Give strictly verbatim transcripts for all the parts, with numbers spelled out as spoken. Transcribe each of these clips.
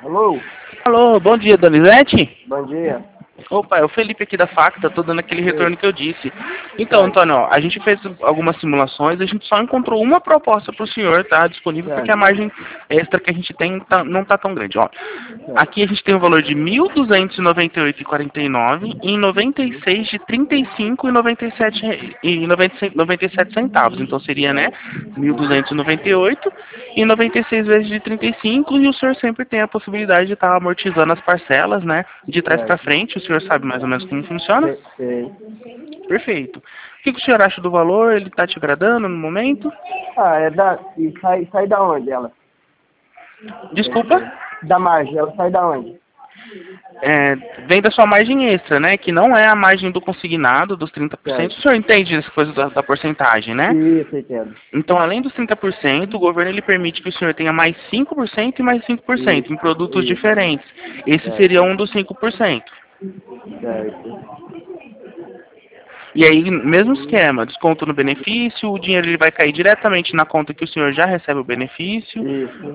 Alô? Alô, bom dia, Donizete? Bom dia. Opa, é o Felipe aqui da Facta, tô dando aquele Oi. retorno que eu disse. Então, Certo. Antônio, ó, a gente fez algumas simulações, a gente só encontrou uma proposta para o senhor, tá, disponível, porque a Certo. margem extra que a gente tem tá- não tá tão grande, ó. Certo. Aqui a gente tem o valor de mil duzentos e noventa e oito reais e quarenta e nove centavos e em noventa e seis de trinta e cinco reais e noventa e sete re- e noventa e sete centavos. Então seria, né, Certo. mil duzentos e noventa e oito e noventa e seis vezes de trinta e cinco, e o senhor sempre tem a possibilidade de estar amortizando as parcelas, né, de trás para Certo. frente. O senhor sabe mais ou menos como funciona? Sei. sei. Perfeito. O que que o senhor acha do valor? Ele está te agradando no momento? Ah, é da... E sai, sai da onde ela? Desculpa? Da margem. Ela sai da onde? É, vem da sua margem extra, né? Que não é a margem do consignado, dos trinta por cento. O Certo. senhor entende essa coisa da, da porcentagem, né? Isso, entendo. Então, além dos trinta por cento, o governo ele permite que o senhor tenha mais cinco por cento e mais cinco por cento Isso. em produtos Isso. diferentes. Esse seria Certo. um dos cinco por cento. Certo. E aí, mesmo esquema, desconto no benefício, o dinheiro ele vai cair diretamente na conta que o senhor já recebe o benefício. Isso.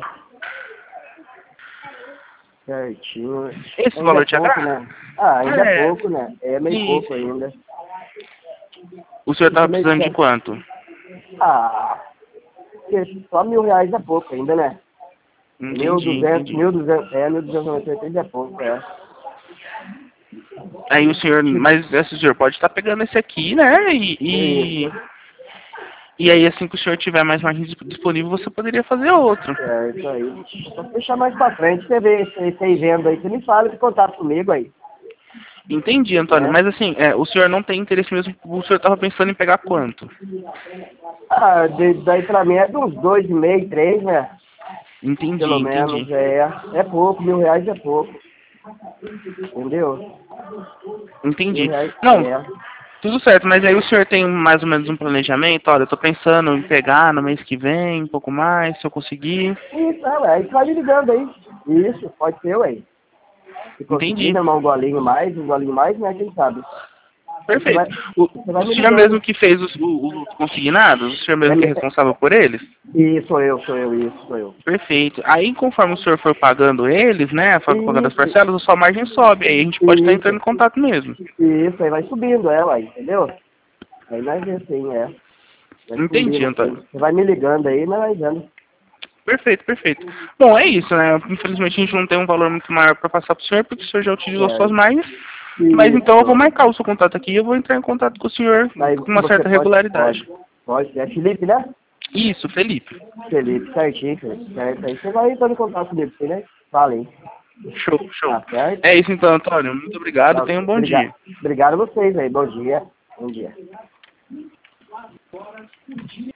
Certinho. Esse Ainda é valor te pouco, agrada? né? Ah, ainda é É, pouco, né? É meio sim, pouco sim. ainda. O senhor Fica estava meio precisando de certo. quanto? Ah, porque só mil reais é pouco ainda, né? Mil Entendi, duzentos, entendi. mil duzentos, é, mil duzentos e noventa e oito é pouco, é. Aí o senhor, mas esse senhor pode estar pegando esse aqui, né? E, Isso, e, e aí assim que o senhor tiver mais margem dis- disponível, você poderia fazer outro. certo aí. Só deixar mais pra frente, você vê esse esse aí vendo aí, você me fala de contato comigo aí, Entendi, Antônio. né? Mas assim, é, o senhor não tem interesse mesmo, o senhor estava pensando em pegar quanto? Ah, de, daí pra mim é de uns dois e meio, três, né? Entendi, Pelo entendi. menos, é. É pouco, mil reais é pouco, entendeu? Mil Entendi. reais, Não, é. tudo certo, mas aí o senhor tem mais ou menos um planejamento? Olha, eu tô pensando em pegar no mês que vem, um pouco mais, se eu conseguir. Isso, é, ué, aí você vai me ligando aí. Isso, pode ser, ué. Se conseguir, Entendi. né, um golinho mais, um golinho mais, né, quem sabe? Aí você vai, Perfeito. O, você vai o me senhor ligando. mesmo que fez os, o- os consignados? O senhor É, mesmo que é me- é, responsável por eles? isso, sou eu, sou eu, isso, sou eu. Perfeito. Aí, conforme o senhor for pagando eles, né, for pagando as Isso, parcelas, a sua margem sobe. Aí a gente pode estar entrando isso, em contato mesmo. isso, aí vai subindo ela, aí, entendeu? Aí nós vemos assim, é. Vai Entendi, subindo assim. Antônio. Você vai me ligando aí, nós vai vendo. Perfeito, perfeito. Bom, é isso, né? Infelizmente a gente não tem um valor muito maior para passar para o senhor, porque o senhor já utilizou suas Certo. margens. Mas então eu vou Isso. marcar o seu contato aqui e eu vou entrar em contato com o senhor Aí com uma você certa pode, regularidade. pode, pode. É Felipe, né? Isso, Felipe. Felipe, certinho, Felipe. Certo. Aí você vai entrando em contato comigo, sim, né? Fala aí. Show, show. Tá certo? É isso então, Antônio. Muito obrigado. Tá, Tenha um bom obrigado. dia. Obrigado a vocês aí. Bom dia. Bom dia.